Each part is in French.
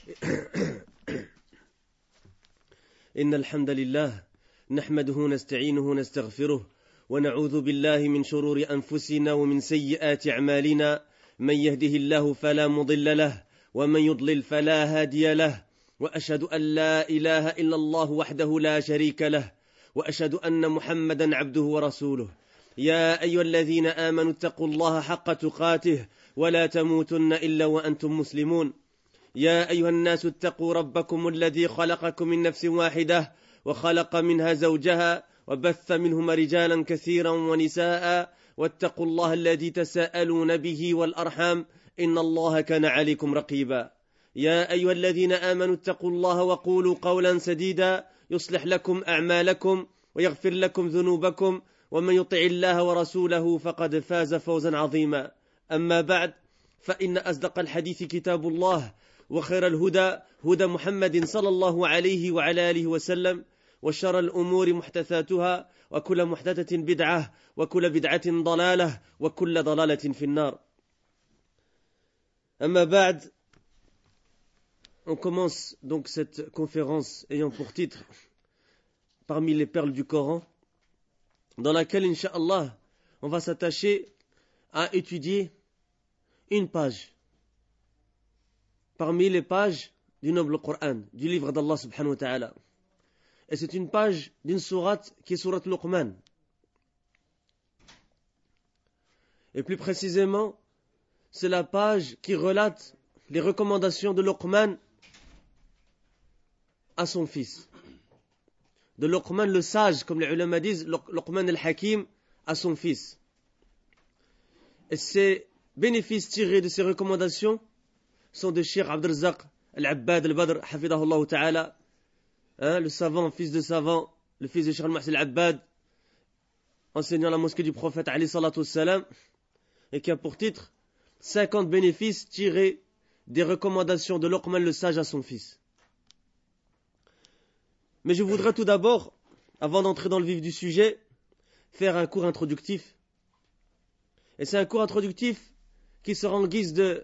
إن الحمد لله نحمده نستعينه نستغفره ونعوذ بالله من شرور أنفسنا ومن سيئات أعمالنا من يهده الله فلا مضل له ومن يضلل فلا هادي له وأشهد أن لا إله إلا الله وحده لا شريك له وأشهد أن محمدا عبده ورسوله يا أيها الذين آمنوا اتقوا الله حق تقاته ولا تموتن إلا وأنتم مسلمون يا أيها الناس اتقوا ربكم الذي خلقكم من نفس واحدة وخلق منها زوجها وبث منهما رجالا كثيرا ونساء واتقوا الله الذي تساءلون به والأرحام إن الله كان عليكم رقيبا يا أيها الذين آمنوا اتقوا الله وقولوا قولا سديدا يصلح لكم أعمالكم ويغفر لكم ذنوبكم ومن يطع الله ورسوله فقد فاز فوزا عظيما أما بعد فإن أصدق الحديث كتاب الله وخير الهدى هدى محمد صلى الله عليه وعلى آله وسلم وشر الأمور محدثاتها وكل محدثة بدعة وكل بدعة ضلالة وكل ضلالة في النار. أما بعد, on commence donc cette conférence ayant pour titre parmi les perles du Coran, dans laquelle, Inch'Allah, on va s'attacher à étudier une page parmi les pages du noble Coran, du livre d'Allah subhanahu wa ta'ala. Et c'est une page d'une sourate qui est sourate Luqman. Et plus précisément, c'est la page qui relate les recommandations de Luqman à son fils. De Luqman le sage, comme les ulama disent, Luqman al-Hakim à son fils. Et ces bénéfices tirés de ces recommandations sont de Cheikh Abd al-Razzaq al-Abbad al-Badr, hafidahullah ta'ala, le savant, fils de savant, le fils de Cheikh al-Muhsin al-Abbad, enseignant la mosquée du prophète alayhi salatu wassalam, et qui a pour titre 50 bénéfices tirés des recommandations de Luqman le sage à son fils. Mais je voudrais tout d'abord, avant d'entrer dans le vif du sujet, faire un cours introductif. Et c'est un cours introductif qui sera en guise de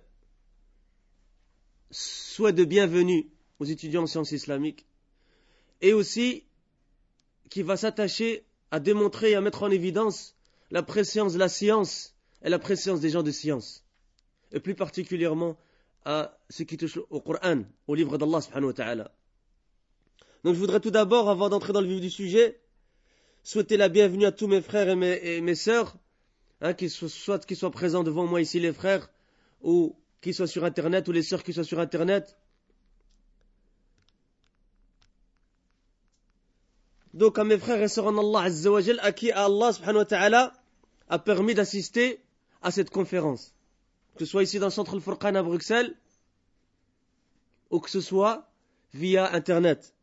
souhait de bienvenue aux étudiants en sciences islamiques, et aussi qui va s'attacher à démontrer et à mettre en évidence la préscience de la science et la préscience des gens de science, et plus particulièrement à ce qui touche au Coran, au livre d'Allah subhanahu wa ta'ala. Donc je voudrais tout d'abord, avant d'entrer dans le vif du sujet, souhaiter la bienvenue à tous mes frères et mes sœurs, soit qu'ils soient présents devant moi ici, les frères, ou qu'ils soient sur Internet, ou les sœurs qui soient sur Internet. Donc à mes frères et sœurs en Allah Azza wa Jal, à qui Allah subhanahu wa ta'ala a permis d'assister à cette conférence, que ce soit ici dans le centre Al-Furqan à Bruxelles, ou que ce soit via Internet.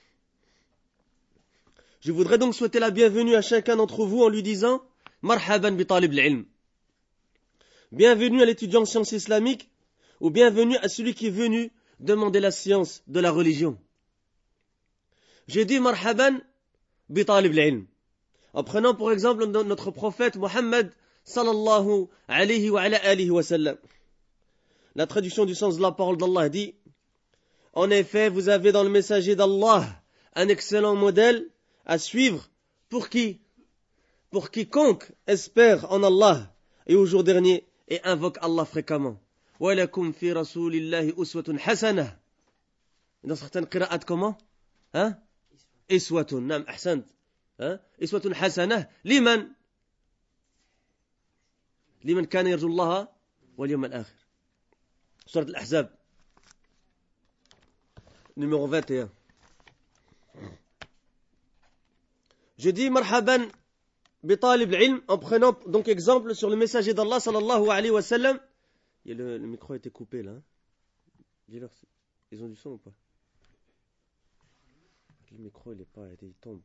Je voudrais donc souhaiter la bienvenue à chacun d'entre vous en lui disant Marhaban bi talib al-ilm. Bienvenue à l'étudiant en sciences islamiques, ou bienvenue à celui qui est venu demander la science de la religion. J'ai dit Marhaban bi talib al-ilm, en prenant pour exemple notre prophète Mohammed sallallahu alayhi wa ala alihi wa sallam. La traduction du sens de la parole d'Allah dit: en effet, vous avez dans le messager d'Allah un excellent modèle à suivre pour qui? Pour quiconque espère en Allah et au jour dernier et invoque Allah fréquemment. Wa lakum fi rasulillahi uswatun hasanah. Dans certaines qira'at comment? Iswatun, nam ahsant. Iswatun hasanah liman kana yarju Allah wal yawm al-akhir. Surat al-Ahzab numéro 21. Je dis marhaban bi talib al-ilm en prenant donc exemple sur le messager d'Allah sallallahu alayhi wa sallam. Le micro a été coupé là. Dis-leur, ils ont du son ou pas? Le micro il tombe.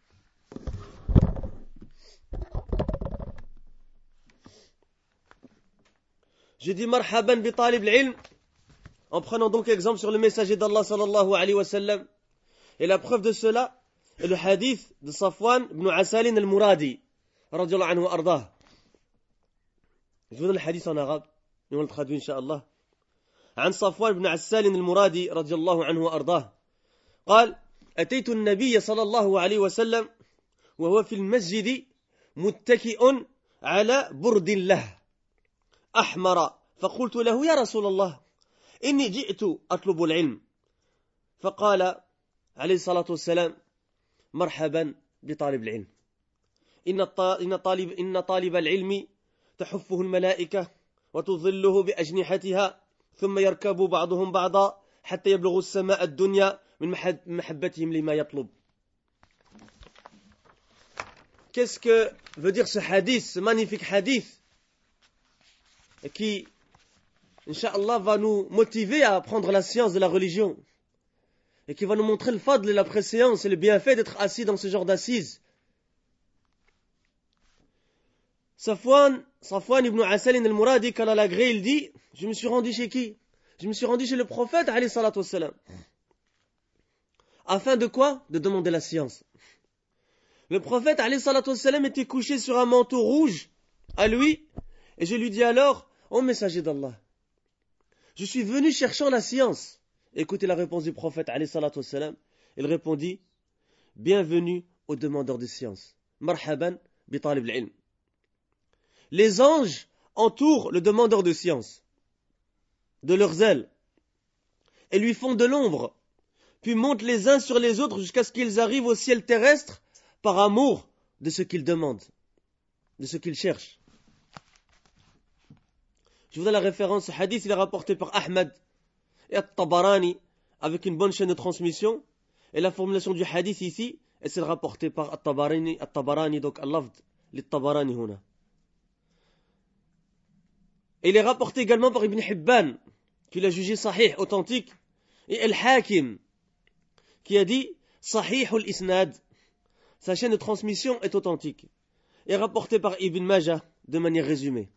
Je dis marhaban bi talib al-ilm en prenant donc exemple sur le messager d'Allah sallallahu alayhi wa sallam. Et la preuve de cela est le hadith de Safwan ibn Asalin al-Muradi radiyallahu anhu ardah. Je vous donne le hadith en arabe et on le traduit incha'Allah. عن صفوان بن عسال المرادي رضي الله عنه وأرضاه قال أتيت النبي صلى الله عليه وسلم وهو في المسجد متكئ على برد له أحمر فقلت له يا رسول الله إني جئت أطلب العلم فقال عليه الصلاة والسلام مرحبا بطالب العلم إن طالب العلم تحفه الملائكة وتظله بأجنحتها ثم يركب بعضهم بعضا حتى يبلغوا السماء الدنيا من محبتهم لما يطلب. Qu'est-ce que veut dire ce hadith, ce magnifique hadith qui, Inch'Allah, va nous motiver à apprendre la science de la religion et qui va nous montrer le fadl et la préséance et le bienfait d'être assis dans ce genre d'assises. Safwan ibn Asal al-Muradi, quand la gré, il dit, je me suis rendu chez qui? Je me suis rendu chez le prophète, alayhi salatu wassalam. Afin de quoi? De demander la science. Le prophète, alayhi salatu wassalam, était couché sur un manteau rouge à lui, et je lui dis alors, ô messager d'Allah, je suis venu cherchant la science. Écoutez la réponse du prophète, alayhi salatu wassalam. Il répondit, bienvenue aux demandeurs de science. Marhaban bi talib al-ilm. Les anges entourent le demandeur de science de leurs ailes et lui font de l'ombre, puis montent les uns sur les autres jusqu'à ce qu'ils arrivent au ciel terrestre par amour de ce qu'ils demandent, de ce qu'ils cherchent. Je vous donne la référence, ce hadith il est rapporté par Ahmad et At-Tabarani avec une bonne chaîne de transmission, et la formulation du hadith ici, c'est rapporté par At-Tabarani, donc al-lafd lit-Tabarani huna. Et il est rapporté également par Ibn Hibban, qui l'a jugé sahih, authentique, et Al-Hakim, qui a dit sahih al-isnad, sa chaîne de transmission est authentique, et rapporté par Ibn Majah de manière résumée.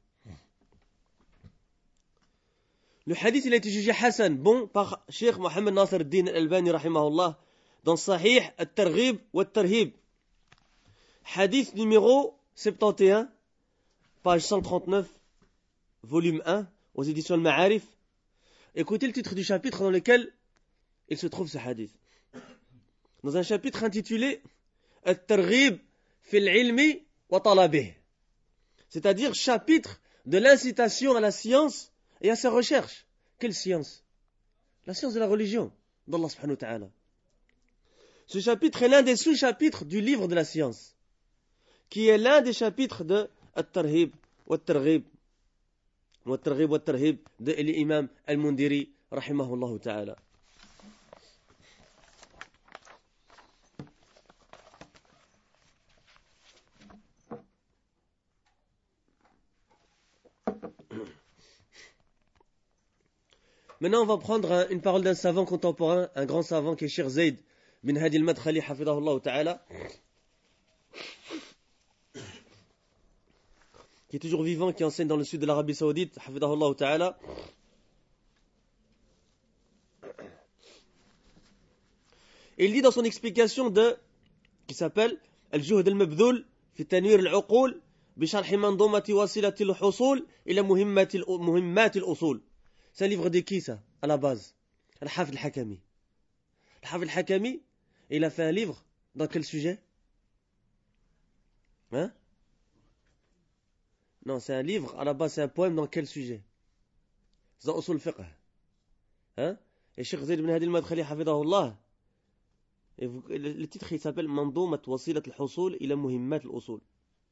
Le hadith il a été jugé Hassan, bon, par Cheikh Mohammed Nasr al-Din al-Albani rahimahullah, dans Sahih al-Targhib wa al-Tarhib. Hadith numéro 71, page 139, volume 1, aux éditions Al-Ma'arif. Écoutez le titre du chapitre dans lequel il se trouve ce hadith. Dans un chapitre intitulé Al-Targhib fil ilmi wa talabih, c'est-à-dire chapitre de l'incitation à la science et à sa recherche. Quelle science? La science de la religion d'Allah subhanahu wa ta'ala. Ce chapitre est l'un des sous-chapitres du livre de la science, qui est l'un des chapitres de At-Tarhib wa At-Targhib wa At-Targhib wa At-Tarhib de l'imam Al-Mundiri rahimahullah ta'ala. Maintenant, on va prendre une parole d'un savant contemporain, un grand savant qui est Cheikh Zayd bin Hadi al-Madkhali, hafidahullah ta'ala, qui est toujours vivant, qui enseigne dans le sud de l'Arabie Saoudite, hafidahullah ta'ala. Et il dit dans son explication qui s'appelle Al-Juhd al-Mabdhul fi tanwir al-uqul bi sharh manzumati wasilati al-husul ila muhimmat al-usul. C'est un livre de qui ça, à la base? Al-Hafid al-Hakami. Al-Hafid al-Hakami, il a fait un livre dans quel sujet? Hein? Non, c'est un livre, à la base c'est un poème dans quel sujet? C'est dans Usul al-Fiqh. Hein? Et Cheikh Zayd bin Hadi al-Madkhali hafidahullah, le titre il s'appelle Manzoumat wasilat al-husul ila muhimmat al-usul.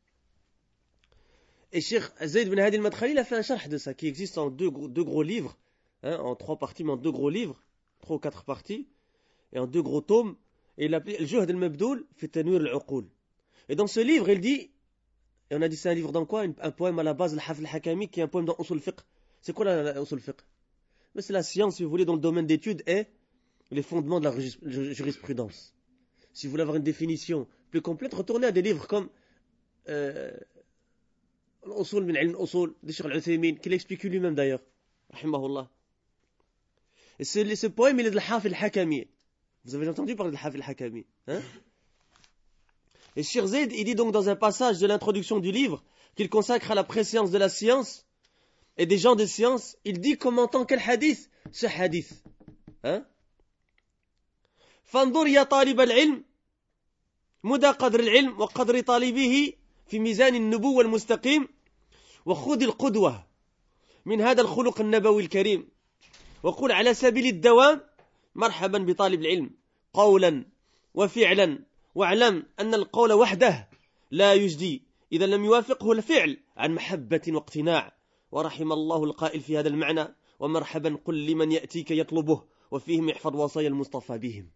Et Cheikh Zayd bin Hadi al-Madkhali il a fait un sharh de ça qui existe en deux gros livres, hein, en 3 parties, mais en 2 gros livres, 3 ou 4 parties, et en 2 gros tomes, et il l'appelait Al-Juhd al-Mabdhul fi tanwir al-uqul. Et dans ce livre, il dit, et on a dit c'est un livre dans quoi? Un poème à la base, Al-Hafid al-Hakami, qui est un poème dans Usul al-Fiqh. C'est quoi la Usul al-Fiqh? Mais c'est la science, si vous voulez, dans le domaine d'études, et les fondements de la jurisprudence. Si vous voulez avoir une définition plus complète, retournez à des livres comme Al-Usul min ilm al-Usul de Cheikh Al-Uthaymin, qui l'explique lui-même d'ailleurs, rahimahullah. Et ce poème, il est de Al-Hafid al-Hakami. Vous avez entendu parler de Al-Hafid al-Hakami, hein? Et Cheikh Zayd, il dit donc dans un passage de l'introduction du livre qu'il consacre à la préséance de la science, et des gens de science, il dit commentant quel hadith? Ce hadith. Hein? فانظر يا طالب العلم مدى قدر العلم وقدر طالبه في ميزان النبوة المستقيم وخذ القدوة من هذا الخلق النبوي الكريم وقل على سبيل الدوام مرحبا بطالب العلم قولا وفعلا واعلم أن القول وحده لا يجدي إذا لم يوافقه الفعل عن محبة واقتناع ورحم الله القائل في هذا المعنى ومرحبا قل لمن يأتيك يطلبه وفيهم يحفظ وصايا المصطفى بهم.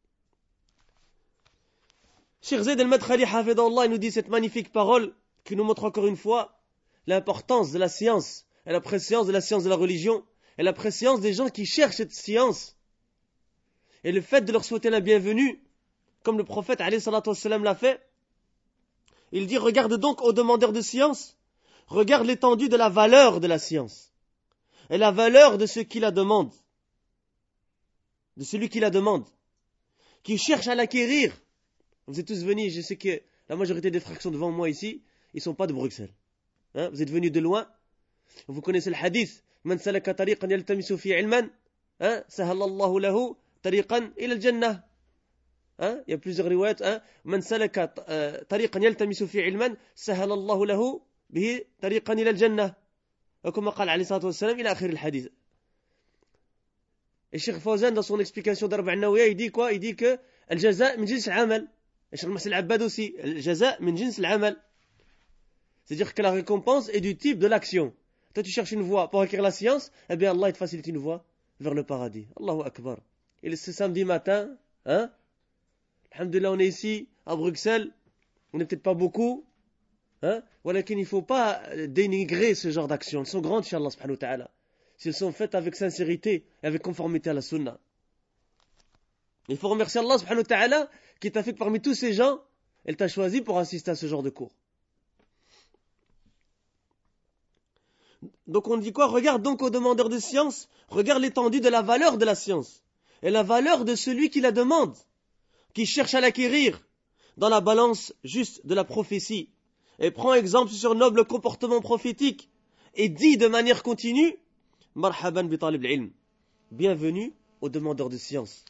Cheikh Zaid al-Madkhali hafidahullah nous dit cette magnifique parole qui nous montre encore une fois l'importance de la science et la préscience de la science de la religion et la préscience des gens qui cherchent cette science et le fait de leur souhaiter la bienvenue comme le prophète alayhi salatu wassalam l'a fait. Il dit regarde donc aux demandeurs de science, regarde l'étendue de la valeur de la science et la valeur de ceux qui la demandent, de celui qui la demande, qui cherche à l'acquérir. Vous êtes tous venus, je sais que la majorité des frères qui sont devant moi ici, ils ne sont pas de Bruxelles. Hein? Vous êtes venus de loin. Vous connaissez le hadith. Man salaka tariqan yaltamisu fi ilman, sahala Allahu lahu tariqan ila al-jannah. Il y a plusieurs riwayats. Man salaka tariqan yaltamisu fi ilman, sahala Allahu lahu bihi tariqan ila al-jannah. Comme قال عليه الصلاة والسلام إلى آخر الحديث. Et Cheikh Fawzan dans son explication d'Arba' an-Nawawiyya, il dit quoi? Il dit que al-jaza' min jins al-amal. Et Cheikh Mahsen al-Abbad aussi, al-jaza' min jins al-amal. C'est-à-dire que la récompense est du type de l'action. Toi tu cherches une voie pour acquérir la science, eh bien Allah il te facilite une voie vers le paradis. Allahu Akbar. Et ce samedi matin, alhamdulillah on est ici à Bruxelles, on n'est peut-être pas beaucoup, voilà qu'il ne faut pas dénigrer ce genre d'actions. Elles sont grandes chez Allah subhanahu wa ta'ala. Si elles sont faites avec sincérité et avec conformité à la sunna. Il faut remercier Allah subhanahu wa ta'ala qui t'a fait que parmi tous ces gens, elle t'a choisi pour assister à ce genre de cours. Donc on dit quoi? Regarde donc aux demandeurs de science, regarde l'étendue de la valeur de la science et la valeur de celui qui la demande, qui cherche à l'acquérir dans la balance juste de la prophétie et prend exemple sur noble comportement prophétique et dit de manière continue marhaban bi talib al-ilm, bienvenue aux demandeurs de science.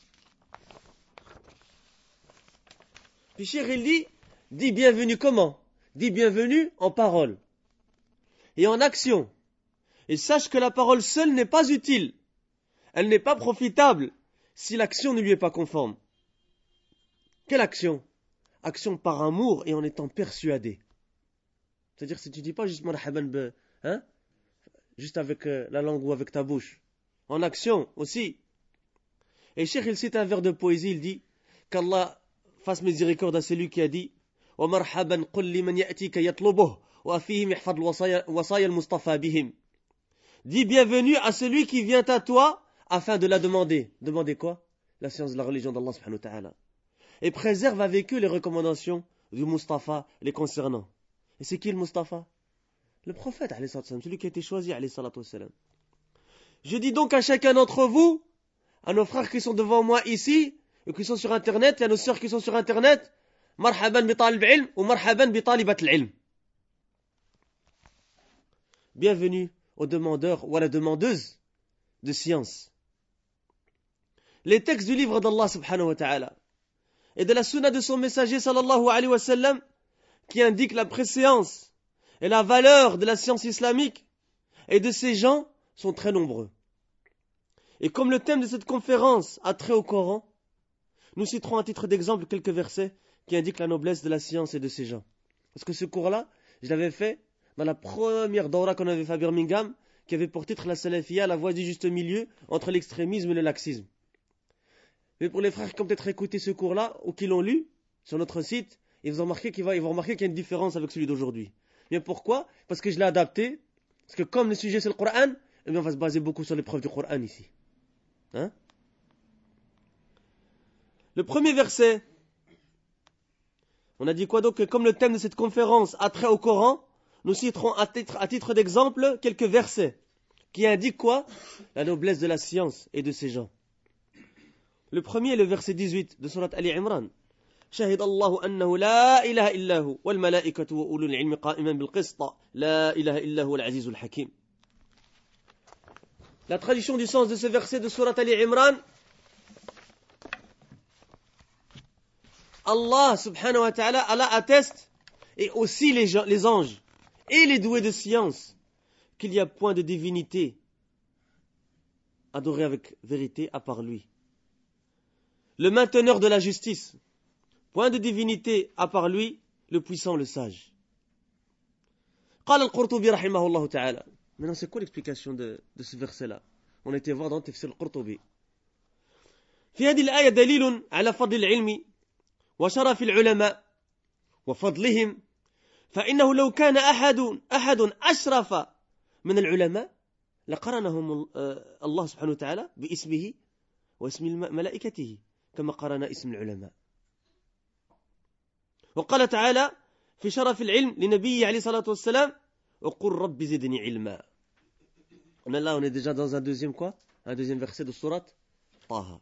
Puis Cheikh il dit bienvenue comment? Dit bienvenue en parole et en action. Et sache que la parole seule n'est pas utile. Elle n'est pas profitable si l'action ne lui est pas conforme. Quelle action? Action par amour et en étant persuadé. C'est-à-dire si tu dis pas juste marhaban, juste avec la langue ou avec ta bouche. En action aussi. Et Cheikh il cite un vers de poésie, il dit qu'Allah fasse miséricorde à celui qui a dit wa marhaban qul liman ya'tika yatlubuhu wa fihim yahfaz wasaya al-mustafa bihim. Dis bienvenue à celui qui vient à toi afin de la demander. Demander quoi? La science de la religion d'Allah subhanahu wa ta'ala. Et préserve avec eux les recommandations du Mustafa les concernant. Et c'est qui le Mustafa? Le prophète, alayhi salatu wassalam, celui qui a été choisi, alayhi salatu wassalam. Je dis donc à chacun d'entre vous, à nos frères qui sont devant moi ici, et qui sont sur Internet, et à nos sœurs qui sont sur Internet, marhaban bi talib ilm ou marhaban bi talibat al-ilm. Bienvenue aux demandeurs ou à la demandeuse de science. Les textes du livre d'Allah subhanahu wa ta'ala et de la sunna de son messager sallallahu alayhi wa sallam qui indiquent la préséance et la valeur de la science islamique et de ces gens sont très nombreux. Et comme le thème de cette conférence a trait au Coran, nous citerons à titre d'exemple quelques versets qui indiquent la noblesse de la science et de ces gens. Parce que ce cours-là, je l'avais fait dans la première daura qu'on avait fait à Birmingham, qui avait pour titre la salafiyya, la voie du juste milieu entre l'extrémisme et le laxisme. Mais pour les frères qui ont peut-être écouté ce cours-là, ou qui l'ont lu sur notre site, ils vont remarquer qu'il y a une différence avec celui d'aujourd'hui. Mais pourquoi? Parce que je l'ai adapté, parce que comme le sujet c'est le Coran, eh bien on va se baser beaucoup sur l'épreuve du Coran ici. Le premier verset, on a dit quoi donc? Que comme le thème de cette conférence a trait au Coran, nous citerons à titre d'exemple quelques versets qui indiquent quoi? La noblesse de la science et de ces gens. Le premier est le verset 18 de Surat Ali Imran. شهد الله أنه لا إله إلا هو والملائكة وأولو العلم قائما بالقسط لا إله إلا هو العزيز الحكيم. La traduction du sens de ce verset de Surat Ali Imran, Allah subhanahu wa ta'ala, Allah atteste, et aussi les anges, et les doués de science, qu'il n'y a point de divinité adorée avec vérité à part lui. Le mainteneur de la justice, point de divinité à part lui, le puissant, le sage. قال القرطبي رحمه الله تعالى. Maintenant, c'est quoi l'explication de ce verset-là? On était voir dans تفسير القرطبي. في هذه الآية دليل على فضل العلم وشرف العلماء وفضلهم، فإنه لو كان أحد أشرف من العلماء لقرنهم الله سبحانه وتعالى باسمه واسم ملائكته كما قرن اسم العلماء. وقال تعالى في شرف العلم لنبيه عليه الصلاة والسلام وقل رب زدني علما. Là, on est déjà dans un deuxième verset de sourate Taha.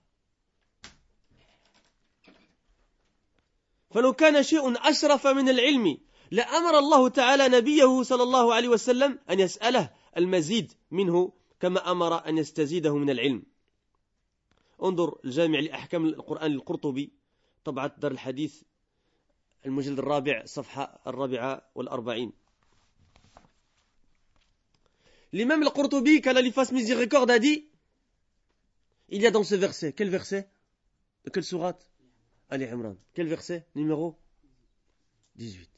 فلو كان شيء أشرف من العلم لأمر الله تعالى نبيه صلى الله عليه وسلم أن يسأله المزيد منه كما أمر أن يستزيده من العلم. انظر الجامع لأحكام القرآن القرطبي طبعة دار الحديث المجلد الرابع صفحة 44. L'imam al-Qurtubi, qu'Allah lui fasse miséricorde, a dit, il y a dans ce verset, quel verset? De quelle sourate? Ali Imran. Quel verset? Numéro 18.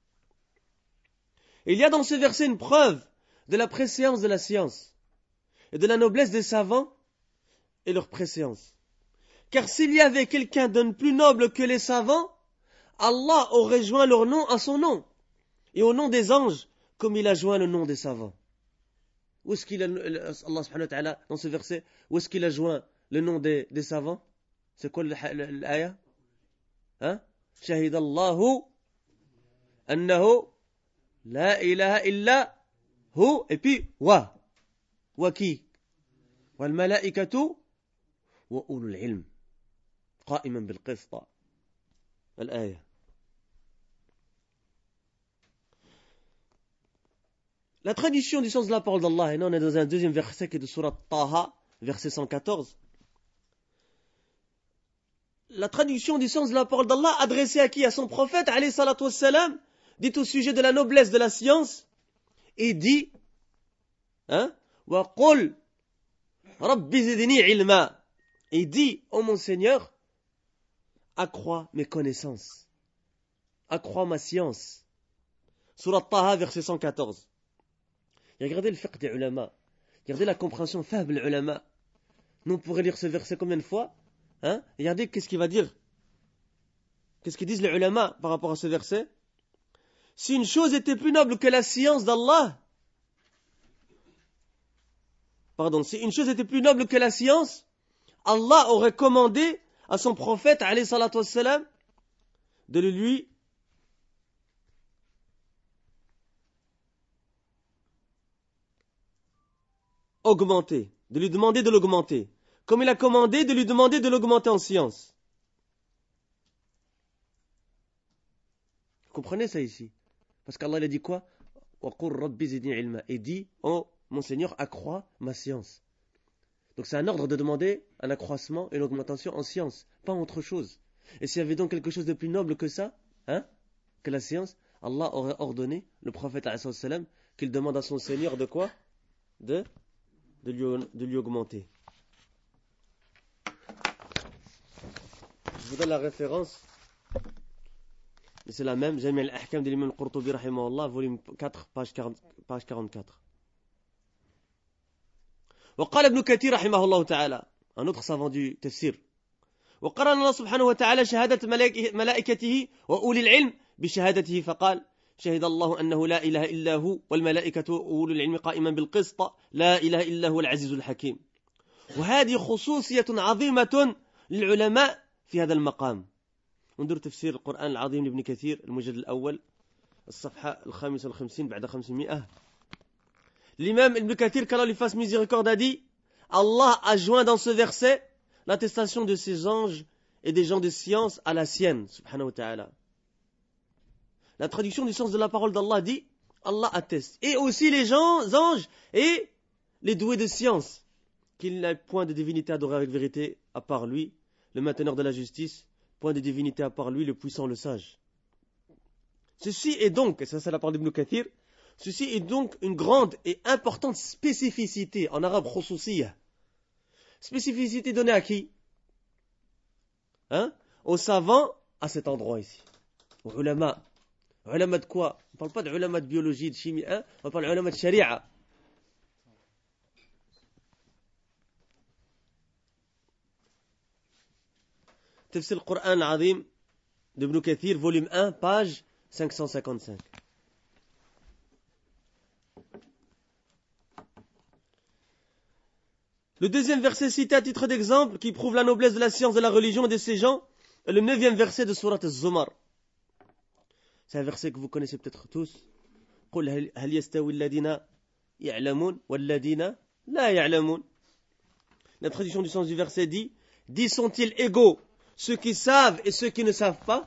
Il y a dans ce verset une preuve de la préséance de la science et de la noblesse des savants et leur préséance. Car s'il y avait quelqu'un de plus noble que les savants, Allah aurait joint leur nom à son nom et au nom des anges comme il a joint le nom des savants. Où est-ce qu'il a, Allah subhanahu wa ta'ala, dans ce verset, où est-ce qu'il a joint le nom des savants? C'est quoi l'aya? Hein? Shahidallahu annahu la ilaha illa hu, et puis wa qui? Wal malaikatu wa ulul ilm qa'iman bil qista. L'aya. La traduction du sens de la parole d'Allah, et là on est dans un deuxième verset qui est de Surat Taha, verset 114. La traduction du sens de la parole d'Allah adressée à qui? À son prophète, alayhi salatu wassalam, dit au sujet de la noblesse de la science, et dit, wa qul rabbi zidni ilma, et dit, ô mon Seigneur, accrois mes connaissances, accrois ma science. Surat Taha, verset 114. Et regardez le fiqh des ulama. Regardez la compréhension faible des ulama. Nous, on pourrait lire ce verset combien de fois? Regardez qu'est-ce qu'il va dire. Qu'est-ce qu'ils disent les ulama par rapport à ce verset? Si une chose était plus noble que la science d'Allah, si une chose était plus noble que la science, Allah aurait commandé à son prophète, alayhi salatu wassalam, de le lui augmenter, de lui demander de l'augmenter, comme il a commandé de lui demander de l'augmenter en science. Vous comprenez ça ici? Parce qu'Allah il a dit quoi? Et dit, oh mon Seigneur, accrois ma science. Donc c'est un ordre de demander un accroissement et une augmentation en science, pas en autre chose. Et s'il y avait donc quelque chose de plus noble que ça, que la science, Allah aurait ordonné, le prophète alayhi salam, qu'il demande à son Seigneur de quoi? De lui augmenter. Je vous donne la référence, et c'est la même, Jami' al-Ahkam de l'imam al-Qurtubi rahimahullah, volume 4, page 44. وقال ابن كثير رحمه الله تعالى, un autre savant du tafsir, وقرن الله سبحانه وتعالى شهادة ملائكته وأولي العلم بشهادته فقال شهد الله أنه لا إله إلا هو والملائكة وأولو العلم قائما بالقسط لا إله إلا هو العزيز الحكيم. وهذه خصوصية عظيمة للعلماء في هذا المقام. انظر تفسير القرآن العظيم لابن كثير المجلد الأول الصفحة 55 بعد 500. L'imam Ibn Kathir, qu'Allah lui fasse miséricorde, a dit, Allah a joint dans ce verset l'attestation de ses anges et des gens de science à la sienne, subhanahu wa ta'ala. La traduction du sens de la parole d'Allah dit, Allah atteste. Et aussi les anges et les doués de science. qu'il n'a point de divinité adorée avec vérité à part lui, le mainteneur de la justice, point de divinité à part lui, le puissant, le sage. Ceci est donc, et ça c'est la parole d'Ibn Kathir, ceci est donc une grande et importante spécificité, en arabe khususiyya. Spécificité donnée à qui? Aux savants à cet endroit ici. Aux ulama. Ulama de quoi? On ne parle pas d'ulama de biologie, de chimie, on parle d'ulama de sharia. Tafsir al-Qur'an al-Azim d'Ibn Kathir, volume 1, page 555. Le deuxième verset cité à titre d'exemple, qui prouve la noblesse de la science de la religion et de ces gens, est le 9e verset de Surat Az-Zumar. C'est un verset que vous connaissez peut-être tous. قُلْ هَلْ يَسْتَوِي الَّذِينَ يَعْلَمُونَ وَالَّذِينَ لَا يَعْلَمُونَ. La traduction du sens du verset dit, sont-ils égaux ceux qui savent et ceux qui ne savent pas?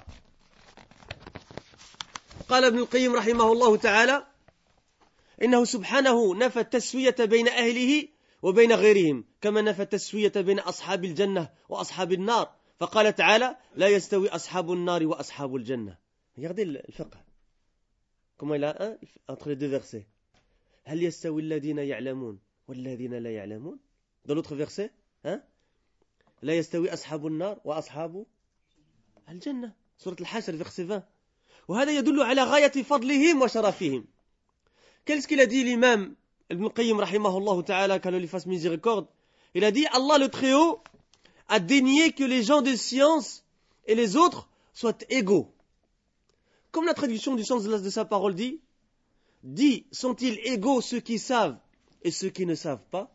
قال ابن القيم رحمه الله تعالى إنه سبحانه نفى التسوية بين أهله وبين غيرهم كما نفى التسوية بين أصحاب الجنة وأصحاب النار فقال تعالى لا يستوي أصحاب النار وأصحاب الجنة. Regardez le fiqh. Comment il a entre les deux versets. هل يستوي الذين يعلمون والذين لا يعلمون. Dans l'autre verset, لا يستوي أصحاب النار وأصحاب الجنة. سورة الحشر verset 20. وهذا يدل على غاية فضلهم وشرفهم. Qu'est-ce qu'il a dit l'imam Ibn Qayyim rahimahullah ta'ala, qu'Allah lui fasse miséricorde? Il a dit, Allah le Très-Haut a dénié que les gens de science et les autres soient égaux. Comme la traduction du sens de sa parole dit, sont-ils égaux ceux qui savent et ceux qui ne savent pas?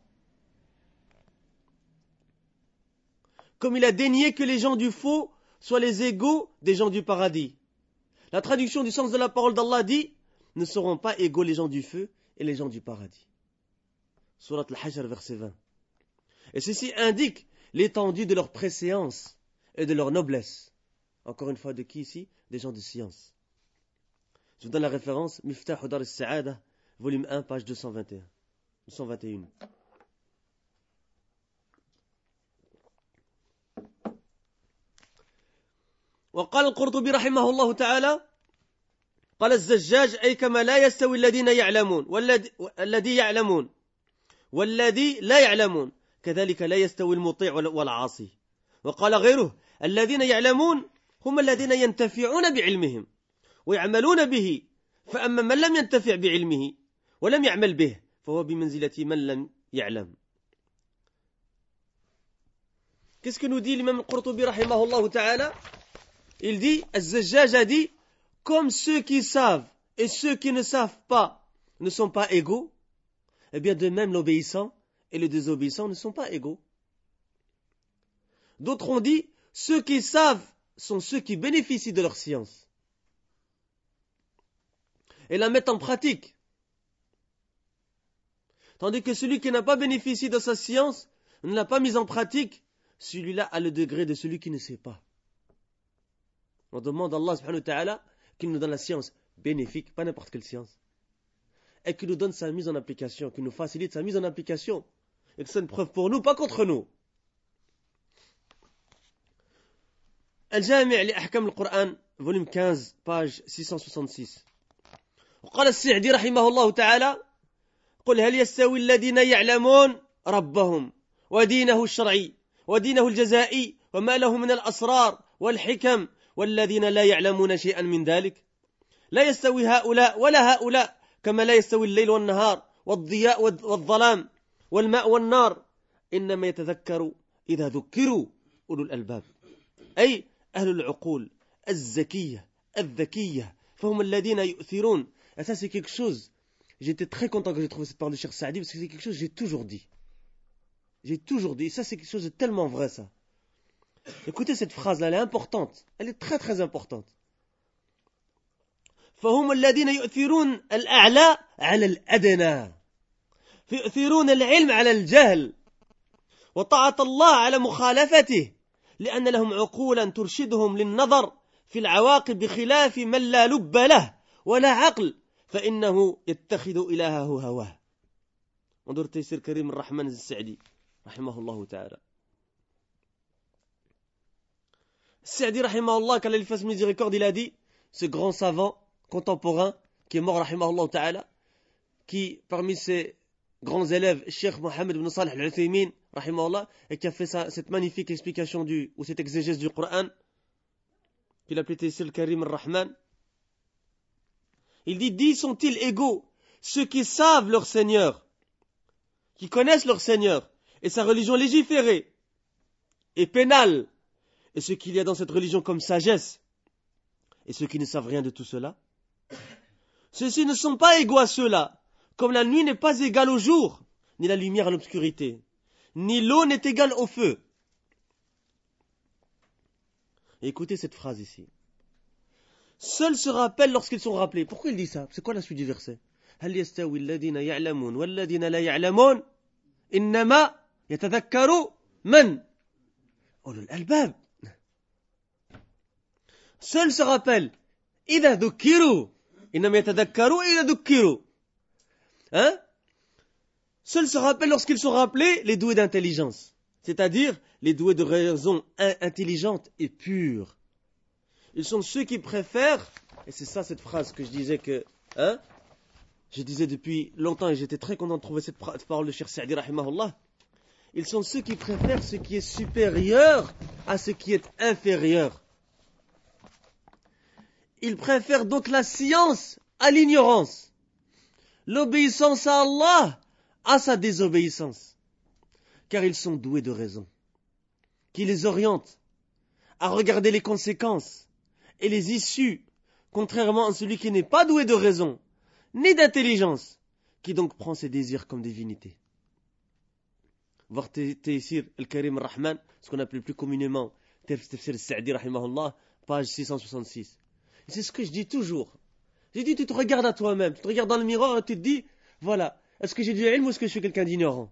Comme il a dénié que les gens du faux soient les égaux des gens du paradis. La traduction du sens de la parole d'Allah dit, ne seront pas égaux les gens du feu et les gens du paradis. Surat al-Hashr, verset 20. Et ceci indique l'étendue de leur préséance et de leur noblesse. Encore une fois, de qui ici? Des gens de science. Je vous donne la référence, Miftah Dar al-Sa'ada, volume 1, page 221. وقال القرطبي رحمه الله تعالى قال الزجاج أي كما لا يستوي الذين يعلمون والذي يعلمون والذي لا يعلمون كذلك لا يستوي المطيع والعاصي. وقال غيره الذين يعلمون هم الذين ينتفعون بعلمهم ويعملون به فأما من لم ينتفع بعلمه ولم يعمل به فهو بمنزلة من لم يعلم. Qu'est-ce que nous dit l'imam al-Qurtubi rahimahullah ta'ala? Il dit, Az-Zajjaj a dit, comme ceux qui savent et ceux qui ne savent pas ne sont pas égaux, eh bien de même l'obéissant et le désobéissant ne sont pas égaux. D'autres ont dit, ceux qui savent sont ceux qui bénéficient de leur science et la mettent en pratique. Tandis que celui qui n'a pas bénéficié de sa science, ne l'a pas mise en pratique, celui-là a le degré de celui qui ne sait pas. On demande à Allah subhanahu wa ta'ala qu'il nous donne la science bénéfique, pas n'importe quelle science, et qu'il nous donne sa mise en application, qu'il nous facilite sa mise en application, et que c'est une preuve pour nous, pas contre nous. Al-Jami' li Ahkam al-Qur'an, volume 15, page 666. وقال السعدي رحمه الله تعالى قل هل يستوي الذين يعلمون ربهم ودينه الشرعي ودينه الجزائي وما له من الأسرار والحكم والذين لا يعلمون شيئا من ذلك لا يستوي هؤلاء ولا هؤلاء كما لا يستوي الليل والنهار والضياء والظلام والماء والنار إنما يتذكر إذا ذكروا أولو الألباب أي أهل العقول الذكية فهم الذين يؤثرون. Et ça c'est quelque chose, j'étais très content que j'ai trouvé cette parole de Cheikh Saadi parce que c'est quelque chose que j'ai toujours dit, et ça c'est quelque chose de tellement vrai ça. Écoutez cette phrase là, elle est importante, elle est très très importante. فهم الذين يؤثرون الأعلى على الأدنى يؤثرون العلم على الجهل وطاعة الله على مخالفته لأن لهم عقولا ترشدهم للنظر في العواقب بخلاف من لا لب له ولا عقل فإنه يتخذ إلهه هواه. انظر تيسير كريم الرحمن السعدي rahimahullah ta'ala. Sa'di rahimahullah, qu'Allah lui fasse miséricorde, il a dit, ce grand savant contemporain qui est mort rahimahullah ta'ala, qui parmi ses grands élèves, Cheikh Mohammed ibn Salih al-Uthaymin rahimahullah, et qui a fait cette magnifique explication ou cette exégèse du Coran, qu'il appelait ici le Karim al-Rahman. Il dit, sont-ils égaux ceux qui savent leur Seigneur, qui connaissent leur Seigneur, et sa religion légiférée et pénale, et ce qu'il y a dans cette religion comme sagesse, et ceux qui ne savent rien de tout cela? Ceux-ci ne sont pas égaux à ceux-là, comme la nuit n'est pas égale au jour, ni la lumière à l'obscurité, ni l'eau n'est égale au feu. Et écoutez cette phrase ici. Seuls se rappellent lorsqu'ils sont rappelés. Pourquoi il dit ça? C'est quoi la suite du verset? هل يستوي الذين يعلمون والذين لا يعلمون إنما يتذكر من أولو الألباب. Seuls se rappellent إذا ذكروا إنما يتذكروا إذا ذكروا. Seuls se rappellent lorsqu'ils sont rappelés les doués d'intelligence, c'est-à-dire les doués de raison intelligente et pure. Ils sont ceux qui préfèrent, et c'est ça cette phrase que je disais je disais depuis longtemps et j'étais très content de trouver cette parole de Cheikh Sa'di rahimahullah. Ils sont ceux qui préfèrent ce qui est supérieur à ce qui est inférieur. Ils préfèrent donc la science à l'ignorance, l'obéissance à Allah à sa désobéissance, car ils sont doués de raison, qui les oriente à regarder les conséquences et les issues, contrairement à celui qui n'est pas doué de raison, ni d'intelligence, qui donc prend ses désirs comme divinité. Voir Taysir al-Karim al-Rahman, ce qu'on appelle plus communément Tafsir al-Sa'di rahimahullah, page 666. Et c'est ce que je dis toujours. J'ai dit, tu te regardes à toi-même, tu te regardes dans le miroir et tu te dis, voilà, est-ce que j'ai du ilm ou est-ce que je suis quelqu'un d'ignorant?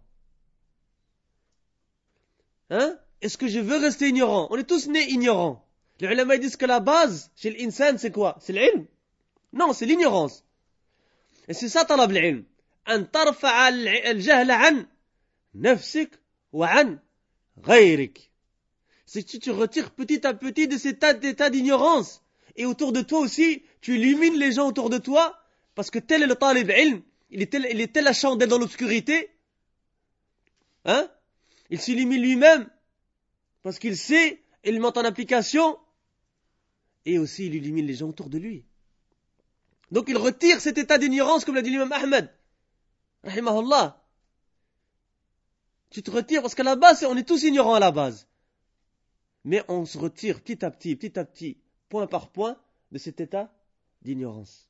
Est-ce que je veux rester ignorant? On est tous nés ignorants. Les ulama disent que la base chez l'insan, c'est quoi? C'est l'ilm? Non, c'est l'ignorance. Et c'est ça talab l'ilm. An tarfa'a al-jahl 'an nafsik wa 'an ghayrik. C'est que tu retires petit à petit de cet état d'ignorance. Et autour de toi aussi, tu illumines les gens autour de toi, parce que tel est le talib ilm, il est tel la chandelle dans l'obscurité. Il s'illumine lui-même, parce qu'il sait, et il met en application, et aussi il illumine les gens autour de lui. Donc il retire cet état d'ignorance, comme l'a dit l'imam Ahmed, rahimahullah. Tu te retires, parce qu'à la base, on est tous ignorants à la base. Mais on se retire petit à petit, point par point, de cet état d'ignorance.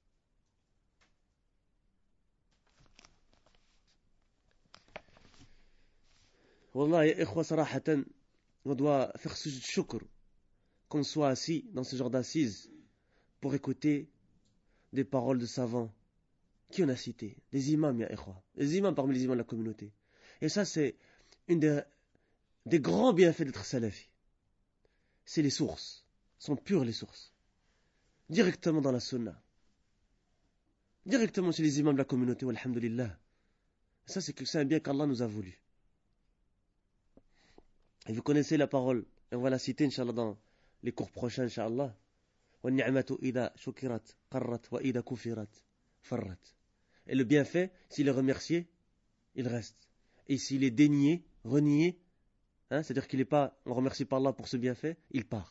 Wallah, ya ikhwa, sarahatan, on doit faire ce shukr, qu'on soit assis dans ce genre d'assises, pour écouter des paroles de savants. Qui on a cité? Des imams, ya ikhwa. Des imams parmi les imams de la communauté. Et ça, c'est une des grands bienfaits d'être salafi. C'est les sources. Sont pures les sources. Directement dans la sunna. Directement chez les imams de la communauté, walhamdulillah. Ça, c'est un bien qu'Allah nous a voulu. Et vous connaissez la parole, et on va la citer, Inch'Allah, dans les cours prochains, Inch'Allah. وَالنِّعْمَةُ إِذَا شُكِرَتْ قَرَّتْ وَإِذَا كُفِرَتْ فَرَّتْ. Et le bienfait, s'il est remercié, il reste. Et s'il est dénié, renié, c'est-à-dire qu'il n'est pas, on ne remercie pas Allah pour ce bienfait, il part.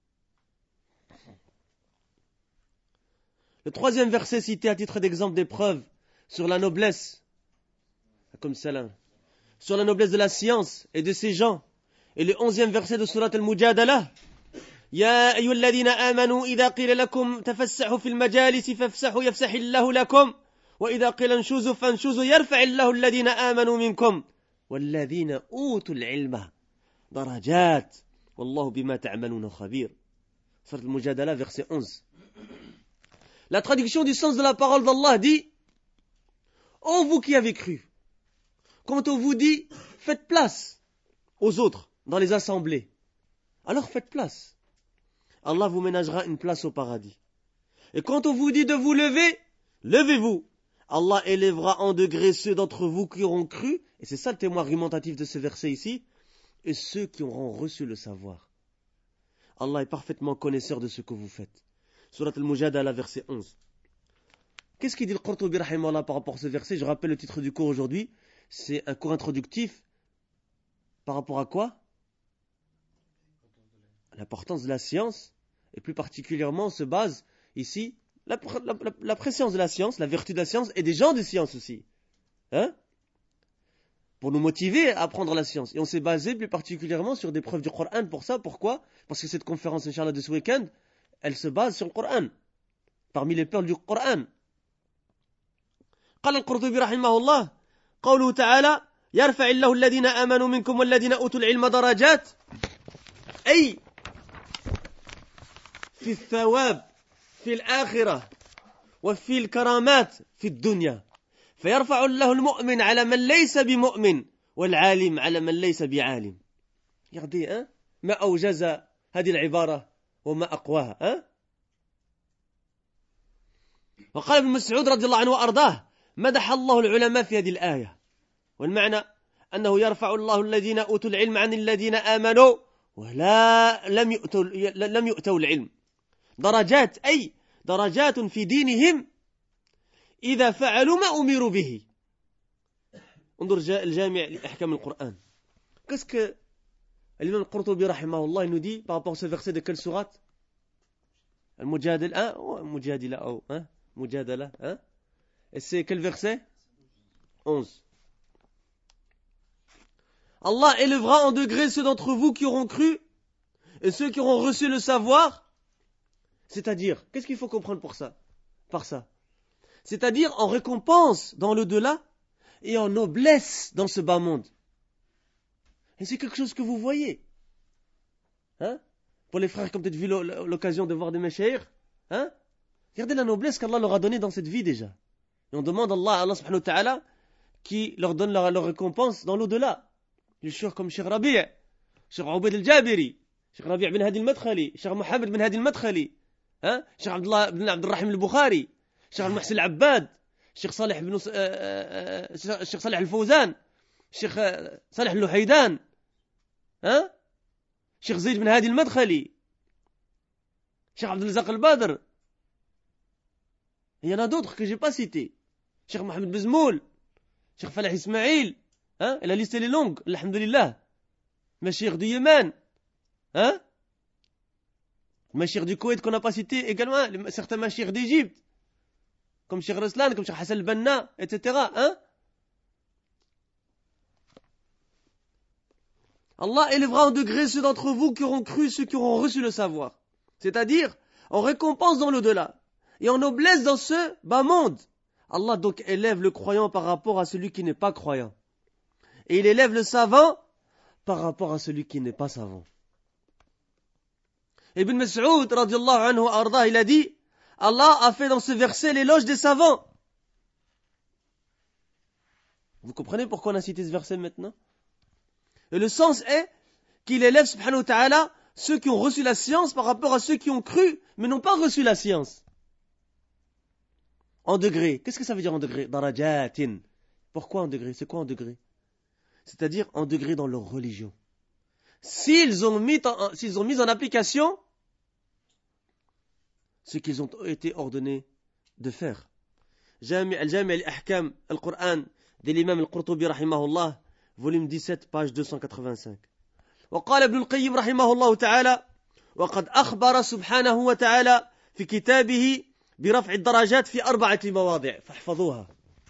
Le troisième verset cité à titre d'exemple d'épreuve sur la noblesse, comme salam, sur la noblesse de la science et de ses gens, et le 11e verset de Surat al-Mujadalah, يا أيها الذين آمنوا إذا قيل لكم تفسحوا في المجالس فافسحوا يفسح الله لكم وإذا قيل انشزوا فانشزوا يرفع الله الذين آمنوا منكم والذين أوتوا العلم درجات والله بما تعملون خبير. Surat al-Mujadalah, verset 11. La traduction du sens de la parole d'Allah dit: ô vous qui avez cru, quand on vous dit faites place aux autres dans les assemblées, alors faites place. Allah vous ménagera une place au paradis. Et quand on vous dit de vous lever, levez-vous. Allah élèvera en degré ceux d'entre vous qui auront cru, et c'est ça le témoin argumentatif de ce verset ici, et ceux qui auront reçu le savoir. Allah est parfaitement connaisseur de ce que vous faites. Surat al-Mujadala, verset 11. Qu'est-ce qu'il dit le Qurtubi rahimahullah par rapport à ce verset? Je rappelle le titre du cours aujourd'hui. C'est un cours introductif. Par rapport à quoi? L'importance de la science. Et plus particulièrement, on se base ici, la préscience de la science, la vertu de la science, et des gens de science aussi. Hein? Pour nous motiver à apprendre la science. Et on s'est basé plus particulièrement sur des preuves du Coran. Pour ça, pourquoi? Parce que cette conférence, Inch'Allah, de ce week-end, elle se base sur le Coran. Parmi les perles du Coran. قال القرطبي رحمه الله قوله تعالى يرفع الله الذين آمنوا منكم والذين أوتوا العلم درجات أي في الثواب في الآخرة وفي الكرامات في الدنيا فيرفع الله المؤمن على من ليس بمؤمن والعالم على من ليس بعالم. Regardez, ما أوجز هذه العبارة وما أقواها. وقال ابن مسعود رضي الله عنه وأرضاه مدح الله العلماء في هذه الآية والمعنى أنه يرفع الله الذين أوتوا العلم عن الذين آمنوا لم يؤتوا العلم درجات أي درجات في دينهم إذا فعلوا ما أمروا به. انظر الجامع لأحكام القرآن. Qu'est-ce que l'imam al-Qurtubi rahimahullah nous dit par rapport à ce verset de quelle sourate? Al-Mujadila ou Mujadala. Et c'est quel verset? 11. Allah élèvera en degré ceux d'entre vous qui auront cru et ceux qui auront reçu le savoir. C'est-à-dire, qu'est-ce qu'il faut comprendre par ça? C'est-à-dire en récompense dans l'au-delà et en noblesse dans ce bas monde. Et c'est quelque chose que vous voyez. Pour les frères qui ont peut-être vu l'occasion de voir des mashayikh, regardez la noblesse qu'Allah leur a donnée dans cette vie déjà. Et on demande à Allah subhanahu wa ta'ala qui leur donne leur récompense dans l'au-delà. Les chers comme Cheikh Rabi', Cheikh Ubaid al-Jabiri, Cheikh Rabi' bin Hadi al-Madkhali, Cheikh Mohammed bin Hadi al-Madkhali, Cheikh Abdullah bin Abdurrahim al-Bukhari, Cheikh Al-Muhsin al-Abbad, Cheikh Salih al-Fawzan, Cheikh Salih al-Luhaydan, Cheikh Zayd bin Hadi al-Madkhali, Cheikh Abdul Razak al-Badr. Il y en a d'autres que je n'ai pas cités. Cheikh Mohamed Bezmoul, Cheikh Falah Ismail, et la liste elle est longue, alhamdulillah. Mashir du Yémen, Mashir du Koweït qu'on n'a pas cité également, certains Mashir d'Égypte, comme Cheikh Ruslan, comme Cheikh Hassan al-Banna, etc. Allah élèvera en degré ceux d'entre vous qui auront cru, ceux qui auront reçu le savoir. C'est-à-dire, en récompense dans l'au-delà. Et en noblesse dans ce bas monde. Allah donc élève le croyant par rapport à celui qui n'est pas croyant. Et il élève le savant par rapport à celui qui n'est pas savant. Ibn Mas'ud, radiallahu anhu arda, il a dit, Allah a fait dans ce verset l'éloge des savants. Vous comprenez pourquoi on a cité ce verset maintenant? Et le sens est qu'il élève, subhanahu wa ta'ala, ceux qui ont reçu la science par rapport à ceux qui ont cru, mais n'ont pas reçu la science. En degré. Qu'est-ce que ça veut dire en degré? Darajatin. Pourquoi en degré? C'est quoi en degré? C'est-à-dire en degré dans leur religion. S'ils ont mis en application ce qu'ils ont été ordonnés de faire. Al-Jami' al-Ahkam al-Qur'an de l'imam al-Qurtubi rahimahullah, volume 17, page 285. وقال ابن القيم رحمه الله تعالى وقد أخبر سبحانه وتعالى في كتابه برفع الدرجات في 4 مواضع فاحفظوها.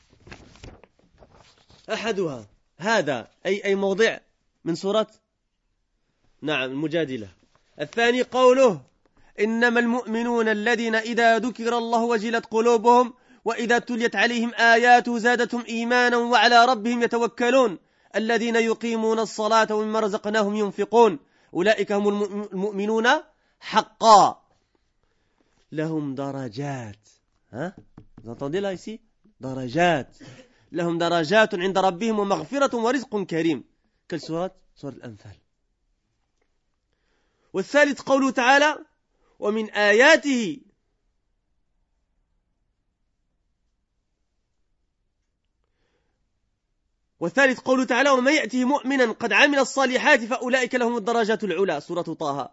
أحدها هذا أي موضع من سورة نعم المجادلة. الثاني قوله إنما المؤمنون الذين إذا ذكر الله وجلت قلوبهم وإذا تليت عليهم آياته زادتهم إيمانا وعلى ربهم يتوكلون الذين يقيمون الصلاة ومما رزقناهم ينفقون أولئك هم المؤمنون حقا لهم درجات. Vous entendez là ici? درجات. لهم درجات عند ربهم ومغفرة ورزق كريم. Quelle sourate? Sourate الأنفال. والثالث قوله تعالى ومن آياته والثالث قوله تعالى ومن يأته مؤمنا قد عمل الصالحات فأولئك لهم الدرجات العلى سورة طه.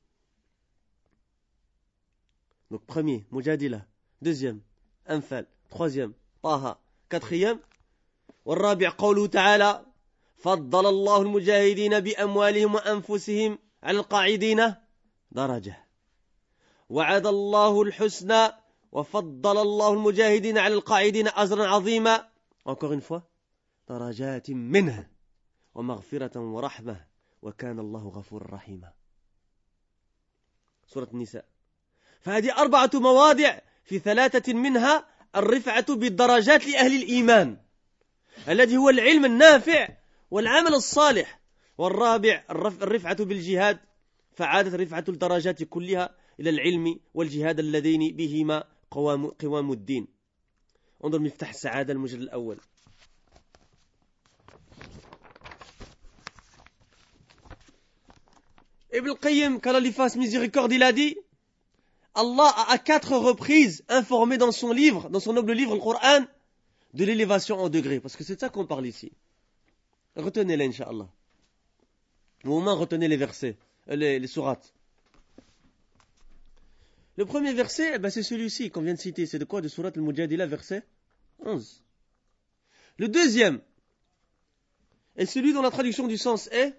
Donc premier, Mujadila. Deuxième, Anfal. Troisième, طه. Quatrième, والرابع قوله تعالى فضل الله المجاهدين بأموالهم وأنفسهم على القاعدين درجة وعد الله الحسنى وفضل الله المجاهدين على القاعدين أجرا عظيما. Encore une fois, درجات منه ومغفرة ورحمة وكان الله غفورا رحيما. سورة النساء. فهذه 4 مواضع في 3 منها الرفعة بالدرجات لأهل الإيمان الذي هو العلم النافع والعمل الصالح. والرابع الرفعة بالجهاد فعادت رفعة الدرجات كلها إلى العلم والجهاد اللذين بهما قوام الدين. انظر مفتاح السعادة المجلد الأول. Ibn al-Qayyim, qu'Allah lui fasse miséricorde, il a dit Allah a à 4 reprises informé dans son livre, dans son noble livre, le Coran, de l'élévation en degrés. Parce que c'est de ça qu'on parle ici. Retenez-les, Inch'Allah. Ou au moins retenez les versets, les sourates. Le premier verset, c'est celui-ci qu'on vient de citer. C'est de quoi? De sourate al-Mujadila, verset 11. Le deuxième est celui dont la traduction du sens est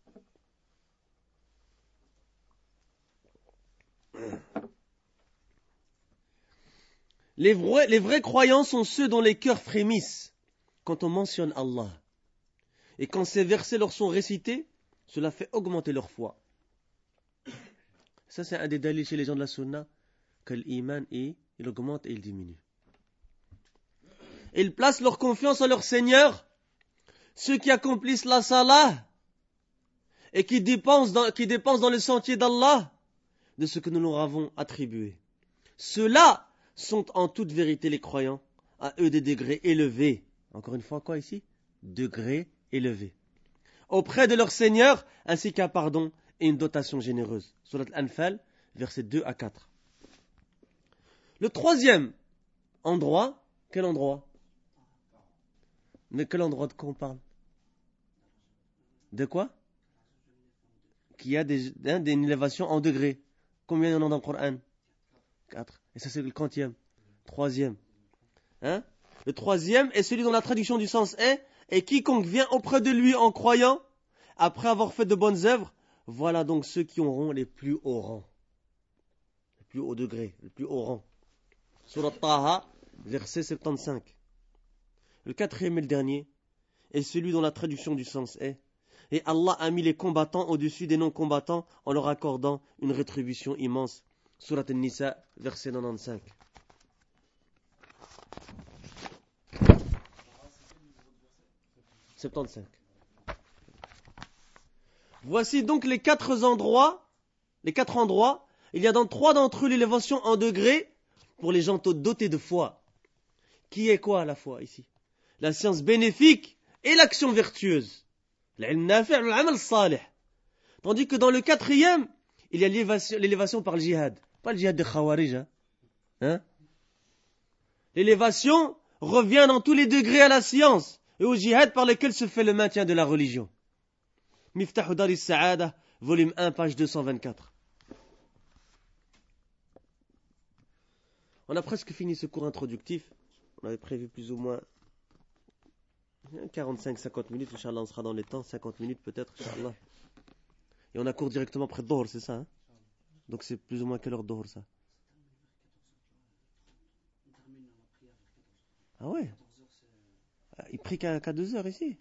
les vrais croyants sont ceux dont les cœurs frémissent quand on mentionne Allah. Et quand ces versets leur sont récités, cela fait augmenter leur foi. Ça, c'est un des dalils chez les gens de la sunna, que l'iman, il augmente et il diminue. Ils placent leur confiance en leur Seigneur, ceux qui accomplissent la salah et qui dépensent dans le sentier d'Allah de ce que nous leur avons attribué. Ceux-là sont en toute vérité les croyants, à eux des degrés élevés. Encore une fois, quoi ici? Degrés élevés. Auprès de leur Seigneur, ainsi qu'un pardon et une dotation généreuse. Surat Al-Anfal, versets 2 à 4. Le troisième endroit, quel endroit? Mais quel endroit de quoi on parle? De quoi? Qu'il y a des élévations en degrés. Combien il y en a dans le Coran? 4. Et ça c'est le quantième. Troisième. Le troisième est celui dont la traduction du sens est et quiconque vient auprès de lui en croyant, après avoir fait de bonnes œuvres, voilà donc ceux qui auront les plus hauts rangs. Les plus hauts degrés, les plus hauts rangs. Surat Taha, verset 75. Le quatrième et le dernier est celui dont la traduction du sens est et Allah a mis les combattants au-dessus des non-combattants en leur accordant une rétribution immense. Surat An-Nisa, verset 95. Voici donc les 4 endroits. Il y a dans 3 d'entre eux l'élévation en degrés pour les gens dotés de foi. Qui est quoi la foi ici? La science bénéfique et l'action vertueuse. L'ilm nafi' wal 'amal salih. Tandis que dans le 4e, il y a l'élévation par le djihad. Pas le djihad des khawarij. L'élévation revient dans tous les degrés à la science et au djihad par lequel se fait le maintien de la religion. Miftah Dar al-Sa'ada, volume 1, page 224. On a presque fini ce cours introductif. On avait prévu plus ou moins 45-50 minutes. Inch'Allah, on sera dans les temps. 50 minutes peut-être, Inch'Allah. Et on a cours directement après Dohr, c'est ça? Donc c'est plus ou moins quelle heure Dohr, ça? Ah ouais? Il prie qu'à 2 heures ici?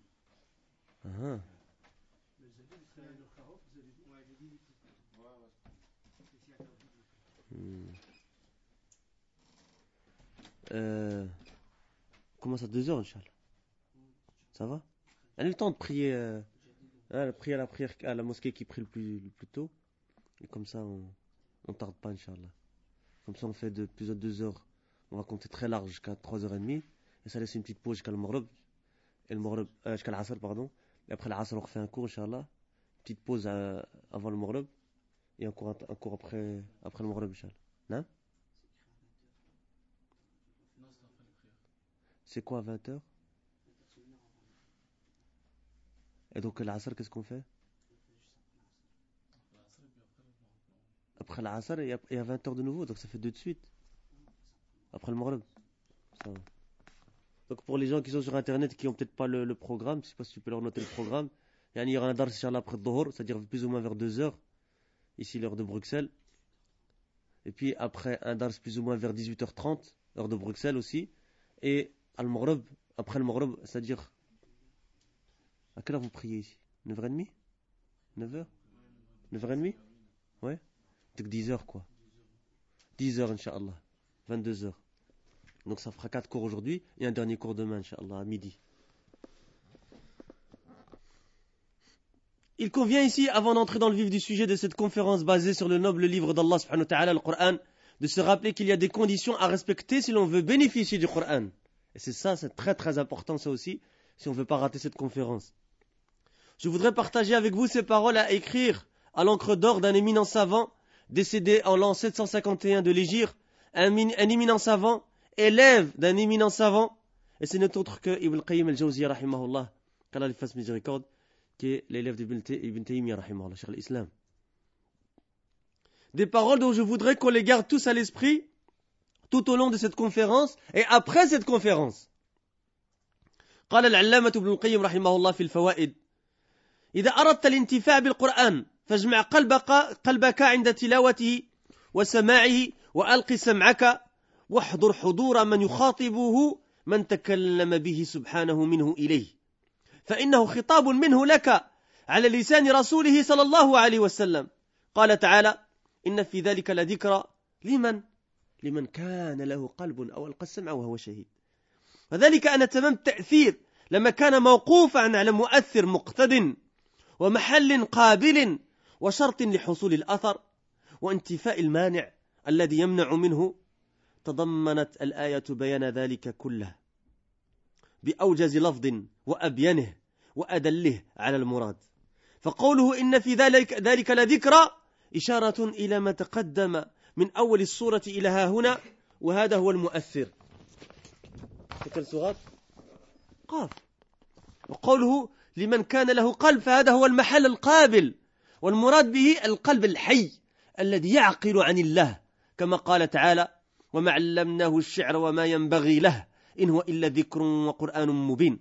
Comment ça, 2 heures, Inch'Allah? Ça va? Elle a le temps de prier, prier à la mosquée qui prie le plus tôt. Et comme ça, on tarde pas, Inch'Allah. Comme ça, on fait de plus de 2 heures. On va compter très large jusqu'à 3h30. Et ça laisse une petite pause jusqu'à le Maghrib. Et le Maghrib, jusqu'à l'Asr, pardon. Et après l'Asr, on refait un cours, Inch'Allah. Petite pause avant le Maghrib. Et un cours après le Maghrib, Inch'Allah. Non? C'est quoi, 20h? Et donc l'Asr, qu'est-ce qu'on fait? Après l'Asr, il y a 20 heures de nouveau, donc ça fait 2 de suite. Après le Maghrib. Ça va. Donc pour les gens qui sont sur internet qui n'ont peut-être pas le programme, je ne sais pas si tu peux leur noter le programme, il y aura un dars Inch'Allah après le Dhuhr, c'est-à-dire plus ou moins vers 2 heures, ici l'heure de Bruxelles. Et puis après un dars plus ou moins vers 18h30, heure de Bruxelles aussi. Et al-Maghrib, après le Maghrib, c'est-à-dire à quelle heure vous priez ici? 9h30? 9h? 9h30? Ouais. Donc 10h quoi. 10h Inch'Allah. 22h. Donc ça fera 4 cours aujourd'hui et un dernier cours demain, Inch'Allah, à midi. Il convient ici, avant d'entrer dans le vif du sujet de cette conférence basée sur le noble livre d'Allah subhanahu wa ta'ala, le Coran, de se rappeler qu'il y a des conditions à respecter si l'on veut bénéficier du Coran. Et c'est très très important ça aussi, si on ne veut pas rater cette conférence. Je voudrais partager avec vous ces paroles à écrire à l'encre d'or d'un éminent savant, décédé en l'an 751 de l'Hégire, un éminent savant, élève d'un éminent savant, et ce n'est autre que Ibn Qayyim al-Jawziyya rahimahullah, qu'Allah lui fasse miséricorde, qui est l'élève d'Ibn Taymiyyah rahimahullah, Cheikh al-Islam. Des paroles dont je voudrais qu'on les garde tous à l'esprit tout au long de cette conférence et après cette conférence. قال العلامة ابن القيم رحمه الله في الفوائد: إذا أردت الانتفاع بالقرآن فاجمع قلبك عند تلاوته وسماعه وألق سمعك واحضر حضور من يخاطبه من تكلم به سبحانه منه إليه، فإنه خطاب منه لك على لسان رسوله صلى الله عليه وسلم. قال تعالى: إن في ذلك لذكرى لمن كان له قلب أو ألقى السمع وهو شهيد. وذلك أن تمام التأثير لما كان موقوفا على مؤثر مقتد ومحل قابل وشرط لحصول الأثر وانتفاء المانع الذي يمنع منه. تضمنت الآية بيان ذلك كله بأوجز لفظ وأبينه وأدله على المراد. فقوله إن في ذلك لذكرى إشارة إلى ما تقدم من أول السورة إلى ها هنا، وهذا هو المؤثر. كل سورة قاف. وقوله لمن كان له قلب فهذا هو المحل القابل، والمراد به القلب الحي الذي يعقل عن الله، كما قال تعالى: وما علمناه الشعر وما ينبغي له إن هو إلا ذكر وقرآن مبين.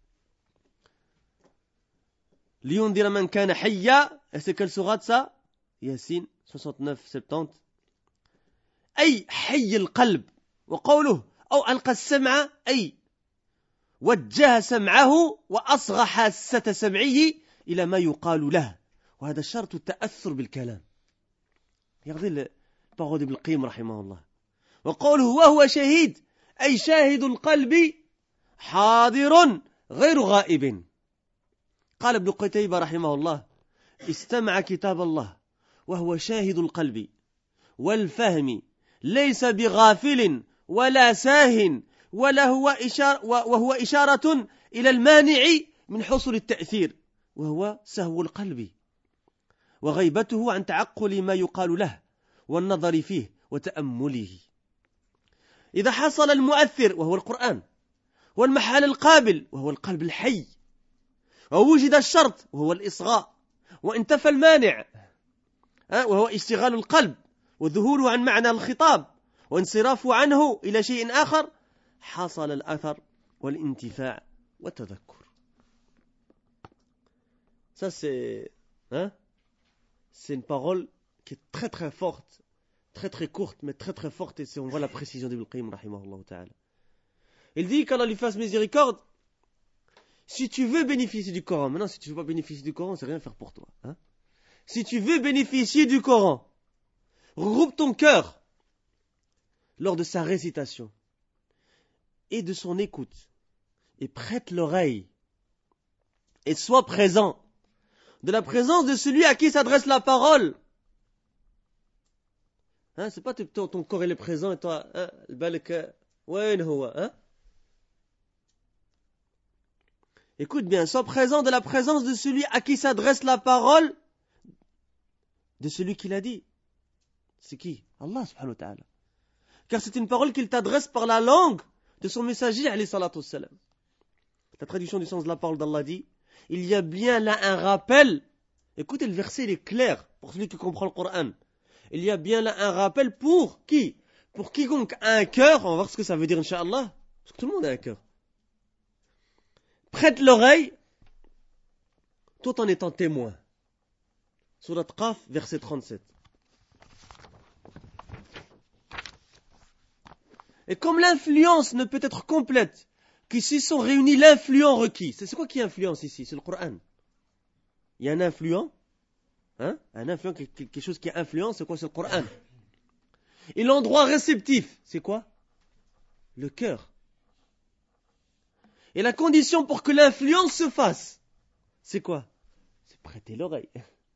لينذر من كان حيا. C'est quelle sourate ça? Yassine 69-70. أي حي القلب. وقوله أو ألقى السمع أي وجه سمعه وأصغى حاسة سمعه إلى ما يقال له، وهذا شرط التأثر بالكلام. Regardez le parole d'Ibn Qayyim rahimahullah. وقوله وهو شهيد أي شاهد القلب حاضر غير غائب. قال ابن قتيبة رحمه الله: استمع كتاب الله وهو شاهد القلب والفهم ليس بغافل ولا ساه وهو إشارة إلى المانع من حصول التأثير وهو سهو القلب وغيبته عن تعقل ما يقال له والنظر فيه وتأمله. إذا حصل المؤثر وهو القرآن والمحل القابل وهو القلب الحي ووجد الشرط وهو الإصغاء وانتفى المانع وهو اشتغال القلب وذهوله عن معنى الخطاب وانصرافه عنه إلى شيء آخر، حصل الأثر والانتفاع والتذكر. Ça c'est une parole qui est très très forte, très très courte mais très très forte, et on voit la précision d'Ibn Qayyim rahimahullah ta'ala. Il dit qu'Allah lui fasse miséricorde, si tu veux bénéficier du Coran, maintenant si tu ne veux pas bénéficier du Coran, c'est rien faire pour toi. Si tu veux bénéficier du Coran, regroupe ton cœur lors de sa récitation et de son écoute, et prête l'oreille, et sois présent de la présence de celui à qui s'adresse la parole. C'est pas ton corps il est présent et toi, écoute bien, sois présent de la présence de celui à qui s'adresse la parole, de celui qui l'a dit. C'est qui? Allah subhanahu wa ta'ala. Car c'est une parole qu'il t'adresse par la langue de son messager alayhi salatu wassalam. La traduction du sens de la parole d'Allah dit: Il y a bien là un rappel. Écoutez, le verset il est clair pour celui qui comprend le Coran. Il y a bien là un rappel pour qui? Pour quiconque a un cœur, on va voir ce que ça veut dire, Inch'Allah. Parce que tout le monde a un cœur. Prête l'oreille, tout en étant témoin. Surat Qaf, verset 37. Et comme l'influence ne peut être complète qu'ici sont réunis l'influent requis. C'est quoi qui influence ici? C'est le Coran. Il y a un influent, un influent, quelque chose qui influence, c'est quoi? C'est le Coran. Et l'endroit réceptif, c'est quoi? Le cœur. Et la condition pour que l'influence se fasse, c'est quoi? C'est prêter l'oreille.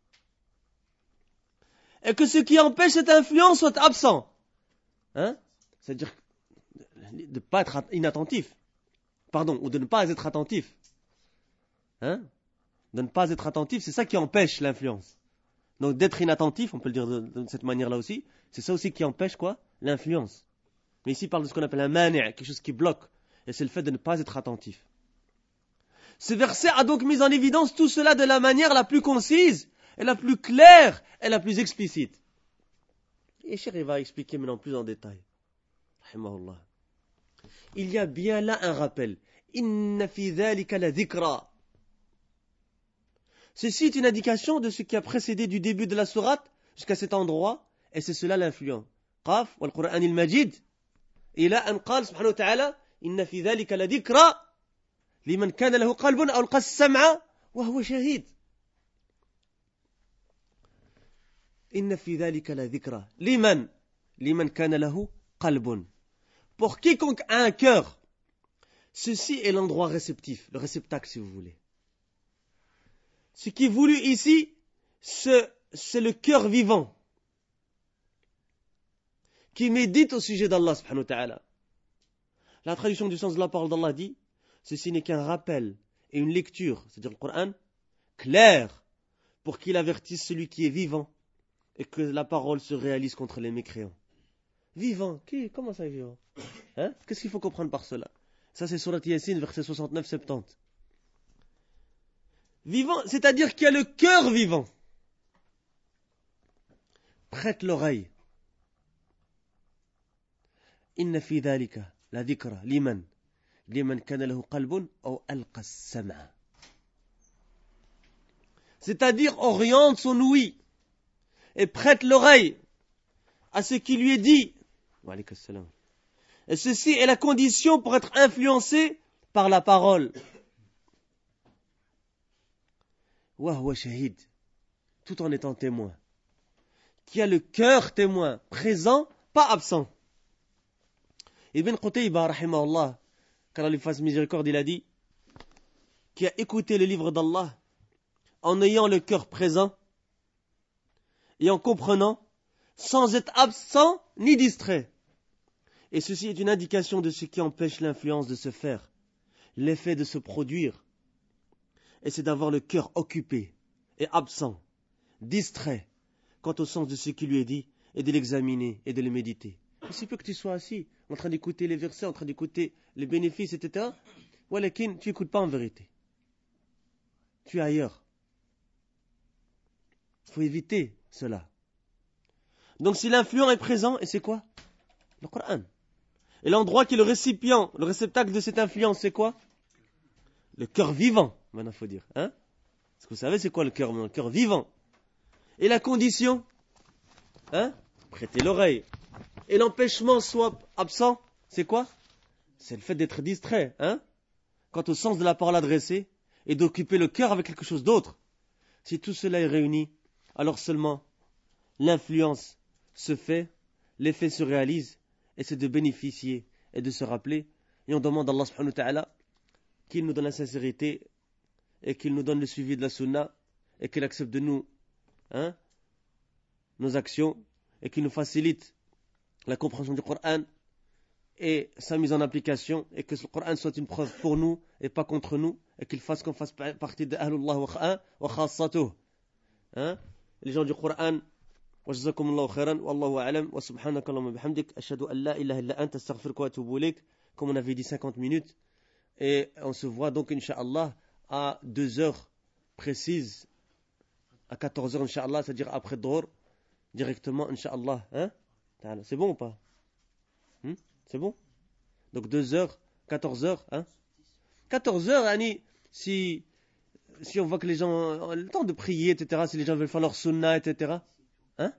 Et que ce qui empêche cette influence soit absent. C'est-à-dire de ne pas être inattentif. Pardon, ou de ne pas être attentif. De ne pas être attentif, c'est ça qui empêche l'influence. Donc d'être inattentif, on peut le dire de cette manière-là aussi, c'est ça aussi qui empêche quoi? L'influence. Mais ici, il parle de ce qu'on appelle un mani', quelque chose qui bloque. Et c'est le fait de ne pas être attentif. Ce verset a donc mis en évidence tout cela de la manière la plus concise, et la plus claire, et la plus explicite. Et Cheikh va expliquer maintenant plus en détail. Rahimahullah. Il y a bien là un rappel. Inna fi dhalika la dhikra. Ceci est une indication de ce qui a précédé du début de la sourate jusqu'à cet endroit, et c'est cela l'influent. Qaf wal Qur'an al-Majid. Ila an qala subhanahu wa ta'ala, inna fi dhalika la dhikra liman kana lahu qalbun aw alqa as-sam'a wa huwa shahid. Inna fi dhalika la dhikra liman kana lahu qalbun. Pour quiconque a un cœur, ceci est l'endroit réceptif, le réceptacle si vous voulez. Ce qui est voulu ici, c'est le cœur vivant qui médite au sujet d'Allah subhanahu wa ta'ala. La traduction du sens de la parole d'Allah dit, ceci n'est qu'un rappel et une lecture, c'est-à-dire le Coran, clair pour qu'il avertisse celui qui est vivant et que la parole se réalise contre les mécréants. Vivant, comment ça est vivant? Qu'est-ce qu'il faut comprendre par cela? Ça c'est Surat Yasin, verset 69-70. Vivant, c'est-à-dire qu'il y a le cœur vivant. Prête l'oreille. Inna fi dhalika la dhikra liman kana lahu qalbun aw alqa as-sam'a. C'est-à-dire oriente son ouïe et prête l'oreille à ce qui lui est dit. Wa alayka as-salam. Et ceci est la condition pour être influencé par la parole. Wa huwa shahid, tout en étant témoin. Qui a le cœur témoin, présent, pas absent. Ibn Qutayba, rahimahullah, qu'Allah lui fasse miséricorde, il a dit, qui a écouté le livre d'Allah en ayant le cœur présent et en comprenant, sans être absent ni distrait. Et ceci est une indication de ce qui empêche l'influence de se faire, l'effet de se produire. Et c'est d'avoir le cœur occupé et absent, distrait, quant au sens de ce qui lui est dit, et de l'examiner et de le méditer. Il se peut que tu sois assis, en train d'écouter les versets, en train d'écouter les bénéfices, etc. Walakin, tu n'écoutes pas en vérité. Tu es ailleurs. Il faut éviter cela. Donc si l'influent est présent, et c'est quoi? Le Coran. Et l'endroit qui est le récipient, le réceptacle de cette influence, c'est quoi? Le cœur vivant, maintenant il faut dire. Parce que vous savez c'est quoi le cœur vivant. Et la condition, prêter l'oreille. Et l'empêchement soit absent, c'est quoi? C'est le fait d'être distrait, quant au sens de la parole adressée, et d'occuper le cœur avec quelque chose d'autre. Si tout cela est réuni, alors seulement l'influence se fait, l'effet se réalise, et c'est de bénéficier et de se rappeler. Et on demande à Allah subhanahu wa ta'ala qu'il nous donne la sincérité et qu'il nous donne le suivi de la sunna et qu'il accepte de nous nos actions et qu'il nous facilite la compréhension du Coran et sa mise en application et que ce Coran soit une preuve pour nous et pas contre nous et qu'il fasse qu'on fasse partie de Ahlullah wa khassatuh. Les gens du Coran. وجزاكم الله خيرا والله أعلم وسبحانك اللهم وبحمدك أشهد أن لا إله إلا أنت أستغفرك وأتوب إليك. Comme on avait dit 50 minutes et on se voit donc Inch'Allah à 2 heures précises, à 14 heures, Inch'Allah, c'est-à-dire après Dhuhr, directement, Inch'Allah. Hein? C'est bon ou pas? C'est bon? Donc 2 heures, 14 heures. Hein? 14 heures, Annie, si on voit que les gens ont le temps de prier, etc., si les gens veulent faire leur sunnah, etc. Hein?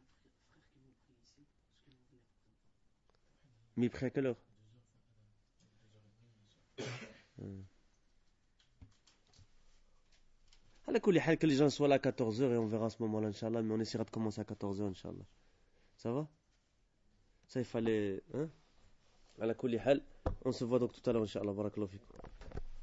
Mais il prie à quelle heure? Que les gens soient là à 14 heures et on verra à ce moment-là, Inch'Allah, mais on essaiera de commencer à 14 heures, Inch'Allah. Ça va? Ça, il fallait. Hein? On se voit donc tout à l'heure, Inch'Allah. Barakallahu fikum.